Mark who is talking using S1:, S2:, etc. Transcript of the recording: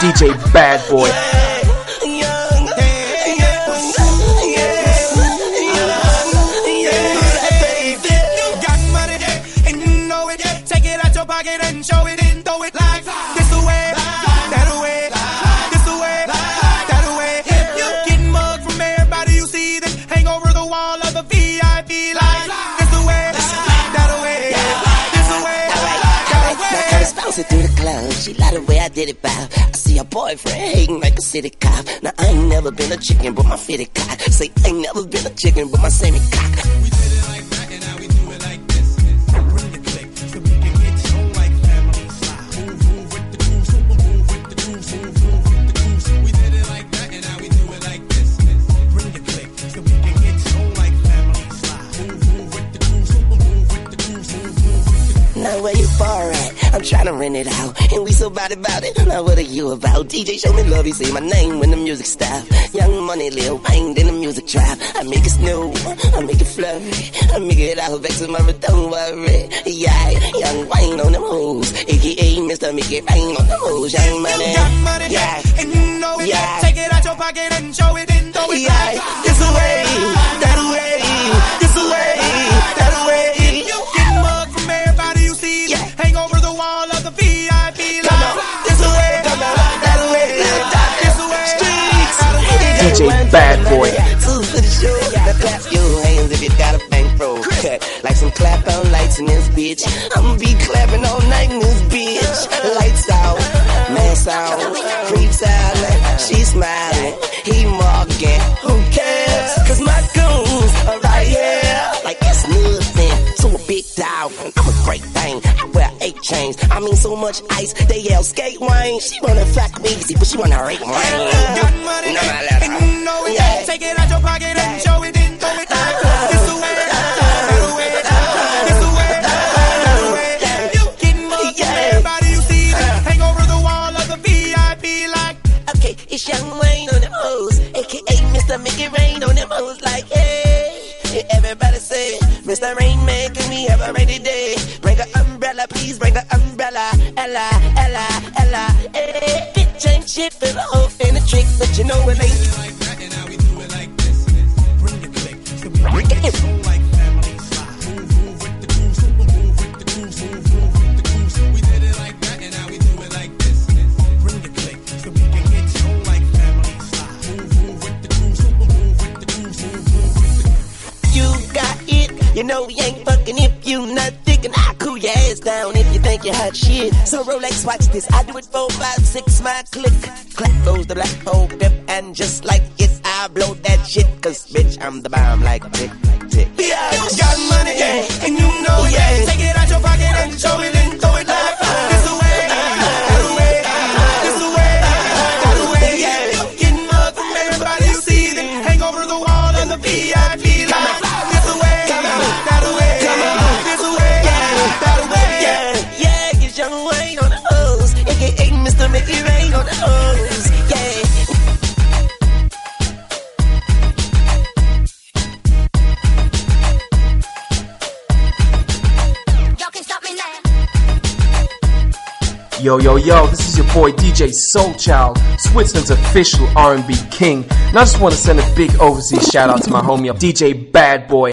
S1: DJ Bad Boy.
S2: And show it and throw it like this away, that away, this away, that away. If you get mugged from everybody you see, then hang over the wall of the VIP like this away, that away, this away, that away.
S3: Now Curtis bouncing through the club, she like the way I did it, bow. I see her boyfriend hating like a city cop. Now I ain't never been a chicken, but my fitted cock. Say I ain't never been a chicken, but my semi cock.
S2: We did it like that and now we do it like this. Bring the click so we can get shown like family style. Move with the grooves, move with the grooves, move with the grooves. We did it like that and now we do it like this. Bring the click so we can get shown like family style. Move with the grooves, move with the grooves, move with the grooves.
S3: Now where you far at? I'm tryna rent it out, and we so bad about it. Now what are you about? DJ show me love, you say my name when the music stop. Young Money, Lil Wayne, then the music drop. I make it snow, I make it flurry, I make it out back to my don't worry. Yeah, Young Wayne on them hoes, aka Mr. Make It Rain on them hoes. Young Money,
S2: you got money,
S3: yeah,
S2: and you know it.
S3: Yeah.
S2: Take it out your pocket and show it and throw it
S3: yeah.
S2: back.
S3: This away, that away, this away, that away.
S2: You get mugged from everybody you see.
S3: Yeah.
S2: Hang over the wall of the VIP
S3: Come on, this away, come on, that away,
S2: this away,
S3: streets.
S1: DJ Bad Boy.
S3: Two for the show. Now clap your hands if you got a bankroll. Like some clap on lights in this bitch. I'ma be clapping all night in this bitch. Lights out, mask out, creeps out. She smiling, he mocking. Who cares? Cause my goons are right here. Like it's nothing to a big dog. I'm a great thing. I wear 8 chains. I mean so much ice. They yell skate Wayne. She wanna fuck me easy, but she wanna rape Wayne.
S2: got money, and you know it.
S3: Yeah.
S2: Take it out your pocket and show it and throw it back. This away, that away, this away, that away. You get mugged from everybody you see. Hang over the wall of the VIP like.
S3: Okay, it's Young Wayne on them hoes, aka Mr. Make It Rain on them hoes. Like, hey, everybody say, Mr. Rainman, can we have a rainy day? Bring an umbrella, please bring an umbrella. Ella, Ella, Ella, hey. Bitch ain't shit for the hoe and the trick, but you know it ain't.
S2: Like that and now we do it like this. Bring the click so we can get show like family style. Move with the grooves, move with the grooves, move with the grooves. We did it like that and now we do it like this. Bring the click so we can get show like family style. Move with the grooves, move with the grooves, move with the grooves.
S3: You got it, you know we ain't fucking if you not thinking. I cool your ass down if you think you're hot shit. So Rolex, watch this. I do it 4, 5, 6, my click. Clap goes the black hole dip, and just like it, I blow that shit. Cause bitch, I'm the bomb like tick, tick.
S2: Yeah, got money, yeah, and you know it.
S3: Yeah.
S2: Take it out your pocket and show it and throw it like this away, that away, this away, that away. Yeah, you get mugged from everybody you see. Then hang over the wall of the VIP like this away, that away, this away, that away.
S3: Yeah, it's Young Wayne on the hoes, aka Mr. Make It Rain on the hoes. Yeah.
S1: Yo, yo, yo, this is your boy DJ Soulchild, Switzerland's official R&B king. And I just want to send a big overseas shout out to my homie DJ Bad Boy.